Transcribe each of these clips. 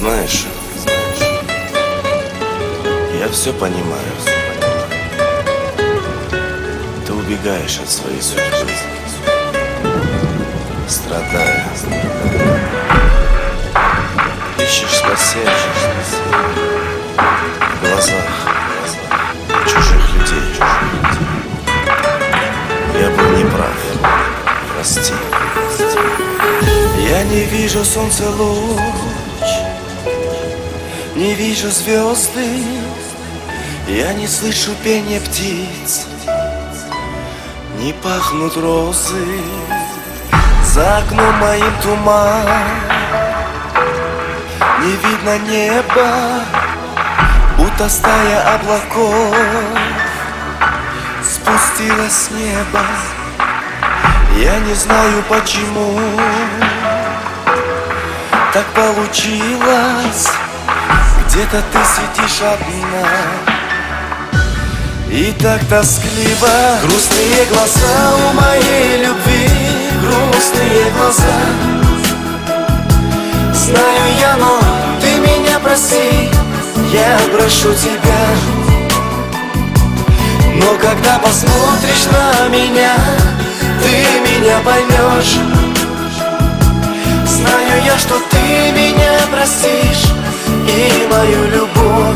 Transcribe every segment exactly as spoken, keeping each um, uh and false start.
Знаешь, я все понимаю. Ты убегаешь от своей судьбы, страдая, ищешь спасения в глазах чужих людей. Я был неправ, прости. Я не вижу солнца луч, не вижу звезды, я не слышу пения птиц, не пахнут розы. За окном моим туман, не видно неба, будто стая облаков спустилась с неба. Я не знаю почему так получилось. Где-то ты сидишь одна и так тоскливо. Грустные глаза у моей любви, грустные глаза. Знаю я, но ты меня прости, я прошу тебя. Но когда посмотришь на меня, ты меня поймешь. Знаю я, что ты меня простишь, и мою любовь,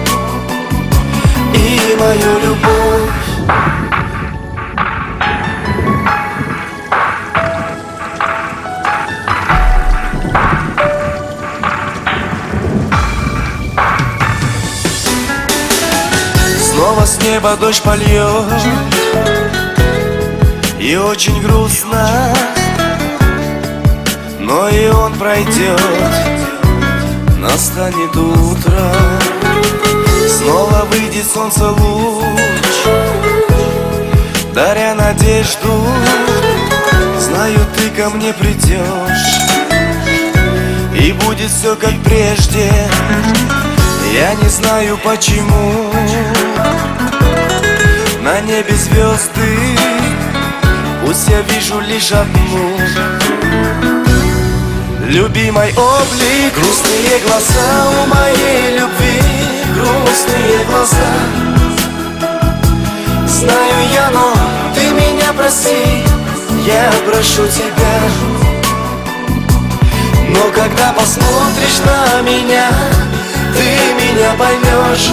и мою любовь. Снова с неба дождь польет, и очень грустно, но и он пройдет, настанет утро. Снова выйдет солнце луч, даря надежду. Знаю, ты ко мне придешь, и будет все как прежде. Я не знаю почему на небе звезды, пусть я вижу лишь одну. Любимый облик, грустные глаза у моей любви, грустные глаза. Знаю я, но ты меня прости, я прошу тебя. Но когда посмотришь на меня, ты меня поймешь.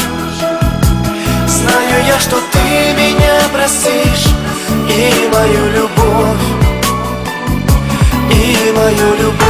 Знаю я, что ты меня простишь, и мою любовь, и мою любовь.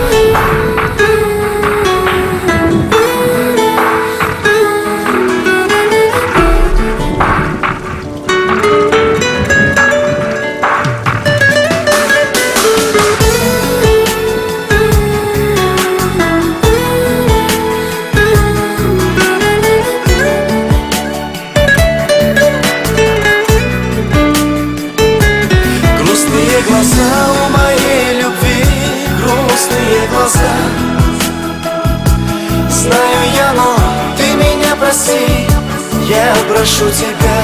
Глаза у моей любви, грустные глаза. Знаю я, но ты меня прости, я прошу тебя.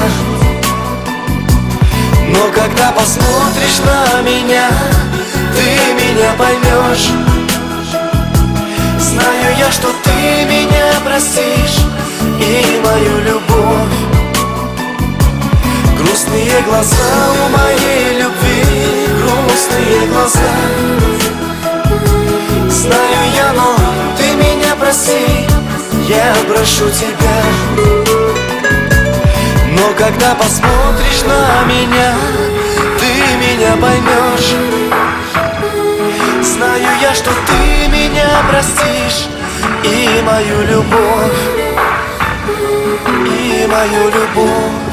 Но когда посмотришь на меня, ты меня поймешь. Знаю я, что ты меня простишь, и мою любовь. Грустные глаза у моей любви, грустные глаза. Знаю я, но ты меня прости, я прошу тебя. Но когда посмотришь на меня, ты меня поймешь. Знаю я, что ты меня простишь, и мою любовь, и мою любовь.